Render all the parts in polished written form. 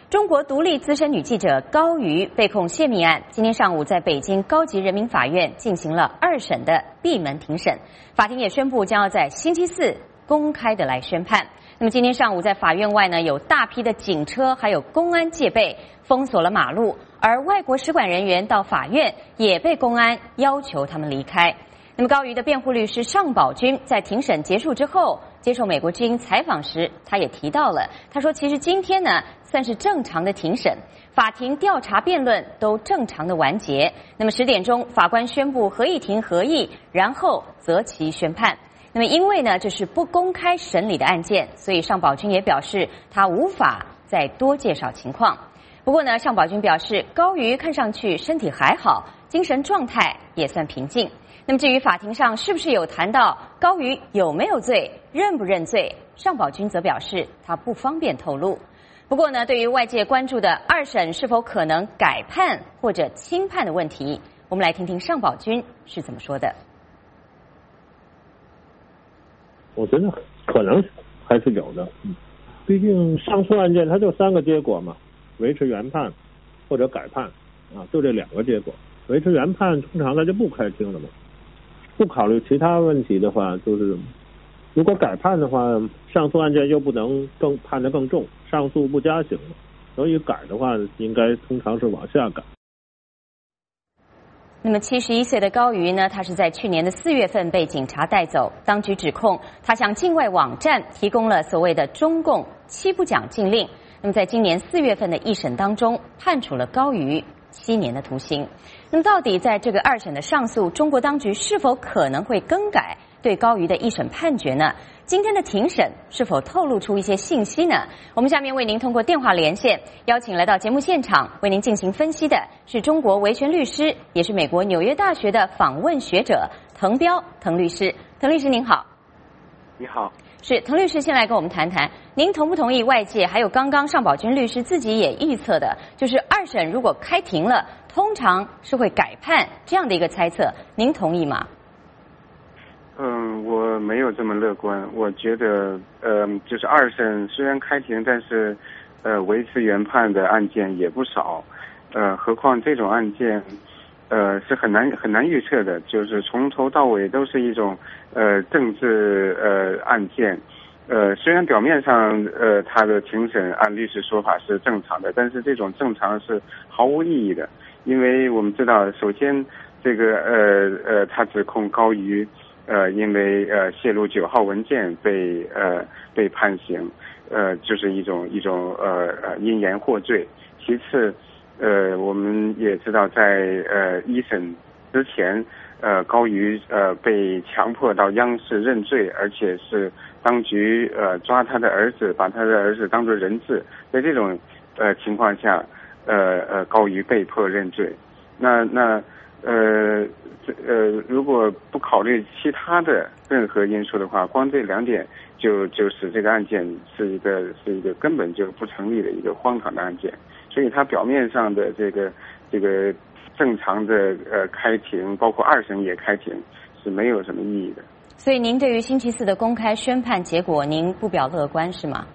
中国独立资深女记者高瑜被控泄密案，今天上午在北京高级人民法院进行了2审的闭门庭审，法庭也宣布将要在星期四公开的来宣判。那么今天上午在法院外呢，有大批的警车还有公安戒备，封锁了马路，而外国使馆人员到法院也被公安要求他们离开。那么高瑜的辩护律师尚宝军在庭审结束之后接受美国之音采访时，他也提到了，他说其实今天呢算是正常的庭审，法庭调查辩论都正常的完结。那么10点钟法官宣布合议庭合议，然后择期宣判。那么因为呢这是不公开审理的案件，所以尚宝军也表示他无法再多介绍情况。不过呢，尚宝军表示高瑜看上去身体还好，精神状态也算平静。那么至于法庭上是不是有谈到高瑜有没有罪、认不认罪，尚宝军则表示他不方便透露。不过呢，对于外界关注的2审是否可能改判或者轻判的问题，我们来听听尚宝军是怎么说的。 我觉得可能还是有的，毕竟上诉案件它就3个结果嘛，维持原判或者改判啊，就这2个结果。维持原判通常它就不开庭了嘛，不考虑其他问题的话，就是如果改判的话，上诉案件又不能判得更重，上诉不加刑了，所以改的话应该通常是往下改。 那么71岁的高瑜呢，他是在去年的4月份被警察带走，当局指控他向境外网站提供了所谓的中共7不讲禁令。那么在今年4月份的1审当中，判处了高瑜7年的徒刑。那么到底在这个2审的上诉，中国当局是否可能会更改对高瑜的1审判决呢？今天的庭审是否透露出一些信息呢？我们下面为您通过电话连线，邀请来到节目现场为您进行分析的是中国维权律师，也是美国纽约大学的访问学者滕彪滕律师。滕律师您好。 你好。 是，滕律师先来跟我们谈谈，您同不同意外界还有刚刚尚宝军律师自己也预测的，就是2审如果开庭了，通常是会改判这样的一个猜测，您同意吗？ 我没有这么乐观。我觉得就是2审虽然开庭，但是维持原判的案件也不少。何况这种案件是很难预测的，就是从头到尾都是一种政治案件。虽然表面上他的庭审按律师说法是正常的，但是这种正常是毫无意义的。因为我们知道，首先这个他指控高瑜因为泄露9号文件被判刑，就是一种因言获罪。其次我们也知道在1审之前高瑜被强迫到央视认罪，而且是当局抓他的儿子，把他的儿子当作人质。在这种情况下高瑜被迫认罪。如果不考虑其他的任何因素的话，光这2点就使这个案件是一个根本就不成立的一个荒唐的案件。所以它表面上的这个正常的开庭，包括2审也开庭，是没有什么意义的。 所以您对于星期四的公开宣判结果，您不表乐观是吗？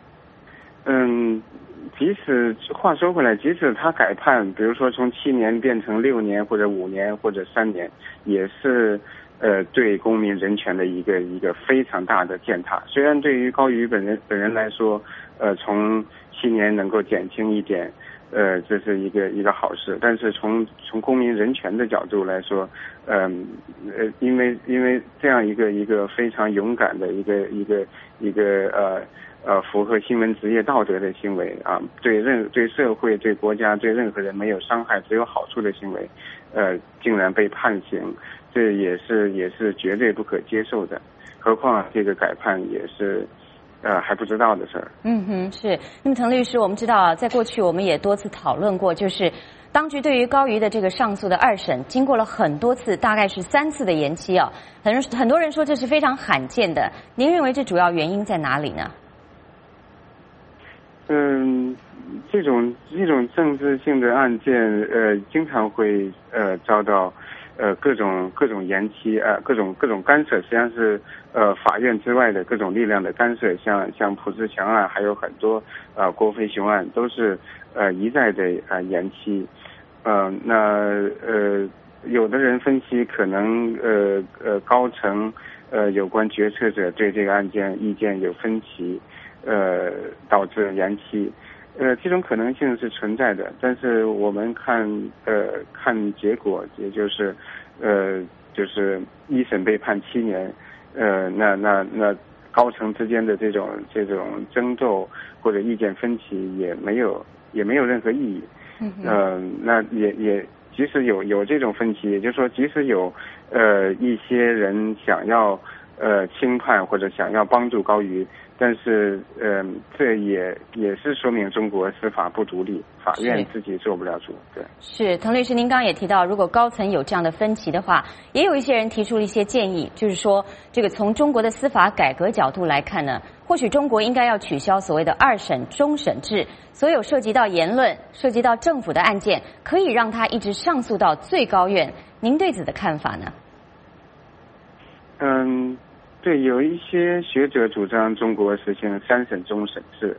即使话说回来，即使他改判，比如说从7年变成6年或者5年或者3年，也是对公民人权的一个非常大的践踏。虽然对于高瑜本人来说，从7年能够减轻一点，这是一个好事。但是从公民人权的角度来说，因为这样一个非常勇敢的一个符合新闻职业道德的行为啊，对社会、对国家、对任何人没有伤害只有好处的行为，竟然被判刑，这也是绝对不可接受的。何况这个改判也是还不知道的事儿。 是。那么滕律师，我们知道啊，在过去我们也多次讨论过，就是当局对于高瑜的这个上诉的2审，经过了很多次，大概是3次的延期啊。很多人说这是非常罕见的，您认为这主要原因在哪里呢？ 这种政治性的案件，经常会遭到各种延期各种干涉，实际上是法院之外的各种力量的干涉，像朴志强案，还有很多郭飞雄案都是一再的延期。有的人分析可能高层有关决策者对这个案件意见有分歧，导致延期。这种可能性是存在的，但是我们看结果，也就是一审被判7年，那高层之间的这种争斗或者意见分歧也没有任何意义。那也即使有这种分歧，也就是说，即使有一些人想要轻判或者想要帮助高瑜，但是这也是说明中国司法不独立，法院自己做不了主。对， 是滕律师，您刚刚也提到，如果高层有这样的分歧的话，也有一些人提出了一些建议，就是说，这个从中国的司法改革角度来看呢，或许中国应该要取消所谓的2审终审制，所有涉及到言论、涉及到政府的案件，可以让它一直上诉到最高院。您对此的看法呢？ 对，有一些学者主张中国实行3审终审制，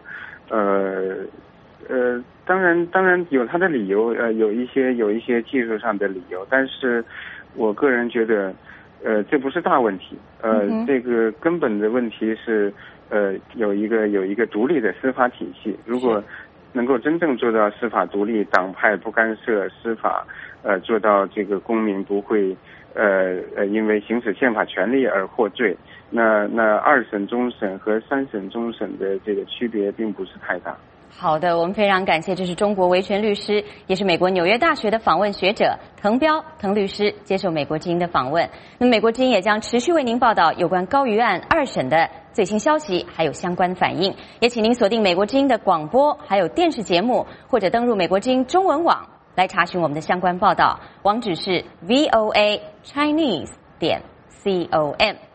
当然有他的理由，有一些技术上的理由，但是我个人觉得，这不是大问题，这个根本的问题是，有一个独立的司法体系，如果能够真正做到司法独立，党派不干涉司法，做到这个公民不会因为行使宪法权利而获罪，那2审终审和3审终审的这个区别并不是太大。 好的，我们非常感谢，这是中国维权律师，也是美国纽约大学的访问学者滕彪滕律师接受美国之音的访问。那么美国之音也将持续为您报道有关高瑜案2审的最新消息，还有相关反应。也请您锁定美国之音的广播还有电视节目，或者登入美国之音中文网来查询我们的相关报道，网址是voachinese.com。